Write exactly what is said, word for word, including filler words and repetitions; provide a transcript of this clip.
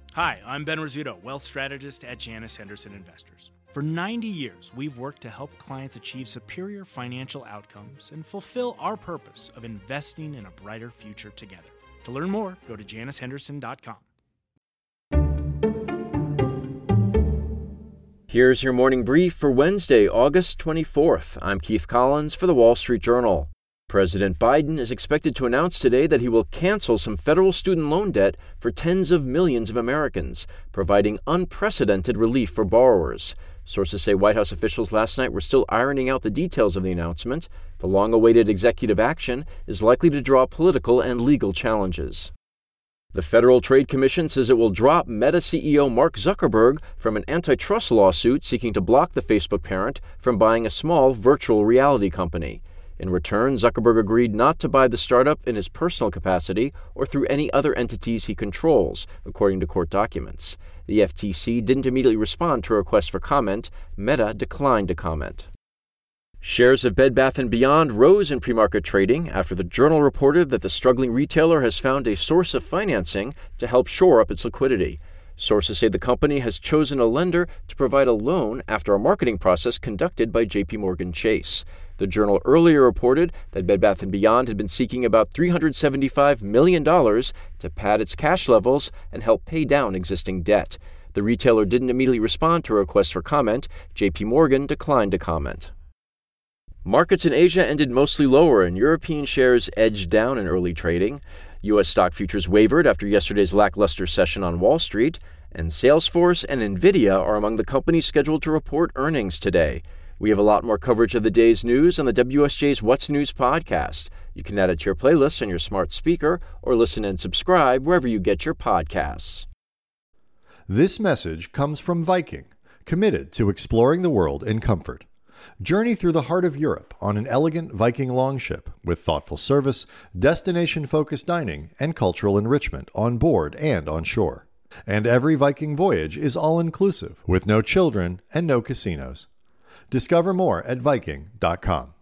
Hi, I'm Ben Rizzuto, wealth strategist at Janus Henderson Investors. For ninety years, we've worked to help clients achieve superior financial outcomes and fulfill our purpose of investing in a brighter future together. To learn more, go to janus henderson dot com. Here's your morning brief for Wednesday, August twenty-fourth. I'm Keith Collins for the Wall Street Journal. President Biden is expected to announce today that he will cancel some federal student loan debt for tens of millions of Americans, providing unprecedented relief for borrowers. Sources say White House officials last night were still ironing out the details of the announcement. The long-awaited executive action is likely to draw political and legal challenges. The Federal Trade Commission says it will drop Meta C E O Mark Zuckerberg from an antitrust lawsuit seeking to block the Facebook parent from buying a small virtual reality company. In return, Zuckerberg agreed not to buy the startup in his personal capacity or through any other entities he controls, according to court documents. The F T C didn't immediately respond to a request for comment. Meta declined to comment. Shares of Bed Bath and Beyond rose in pre-market trading after the Journal reported that the struggling retailer has found a source of financing to help shore up its liquidity. Sources say the company has chosen a lender to provide a loan after a marketing process conducted by J P Morgan Chase. The Journal earlier reported that Bed Bath and Beyond had been seeking about three hundred seventy-five million dollars to pad its cash levels and help pay down existing debt. The retailer didn't immediately respond to a request for comment. J P Morgan declined to comment. Markets in Asia ended mostly lower, and European shares edged down in early trading. U S stock futures wavered after yesterday's lackluster session on Wall Street, and Salesforce and NVIDIA are among the companies scheduled to report earnings today. We have a lot more coverage of the day's news on the W S J's What's News podcast. You can add it to your playlist on your smart speaker or listen and subscribe wherever you get your podcasts. This message comes from Viking, committed to exploring the world in comfort. Journey through the heart of Europe on an elegant Viking longship with thoughtful service, destination-focused dining, and cultural enrichment on board and on shore. And every Viking voyage is all-inclusive with no children and no casinos. Discover more at Viking dot com.